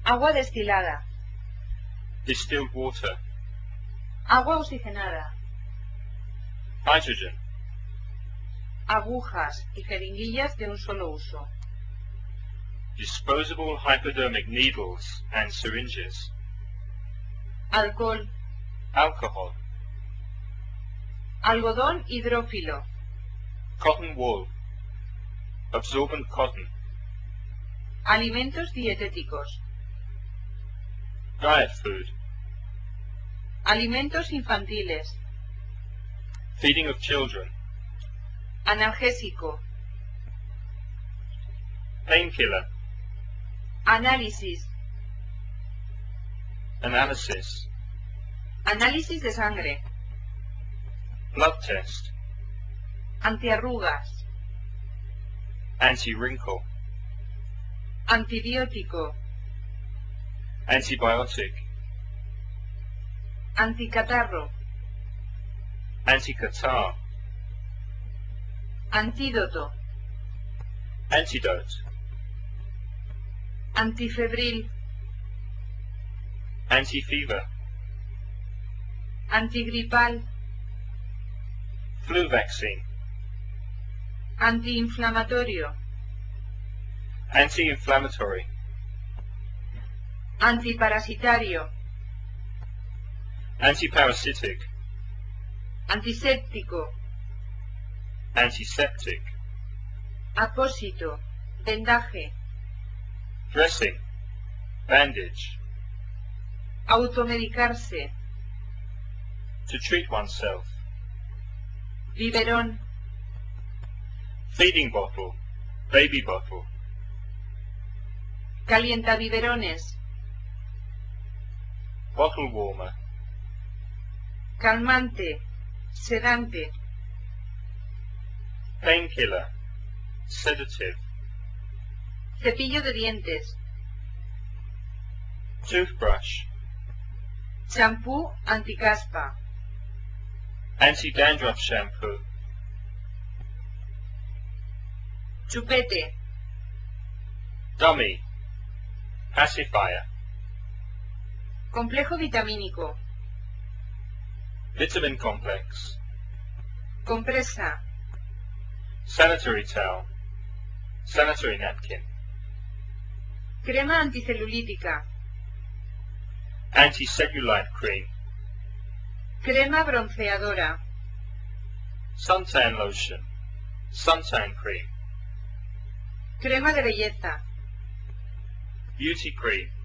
Agua destilada. Distilled water. Agua oxigenada. Hydrogen. Agujas y jeringuillas de un solo uso. Disposable hypodermic needles and syringes. Alcohol. Alcohol. Algodón hidrófilo. Cotton wool. Absorbent cotton. Alimentos dietéticos. Diet food. Alimentos infantiles. Feeding of children. Analgésico. Painkiller. Análisis. Analysis. Análisis de sangre. Blood test. Antiarrugas. Anti-wrinkle. Antibiótico. Antibiotic. Anticatarro. Anti-catarrh. Antídoto. Antidote. Antifebril. Anti-fever. Antigripal. Flu vaccine. Antiinflamatorio. Anti-inflammatory. Antiparasitario. Antiparasitic. Antiséptico. Antiseptic. Apósito. Vendaje. Dressing. Bandage. Automedicarse. To treat oneself. Biberón. Feeding bottle. Baby bottle. Calientabiberones. Bottle warmer. Calmante. Sedante. Painkiller. Sedative. Cepillo de dientes. Toothbrush. Champú anticaspa. Anti-dandruff shampoo. Chupete. Dummy. Pacifier. Complejo vitamínico. Vitamin complex. Compresa. Sanitary towel. Sanitary napkin. Crema anticelulítica. Anti-cellulite cream. Crema bronceadora. Suntan lotion. Suntan cream. Crema de belleza. Beauty cream.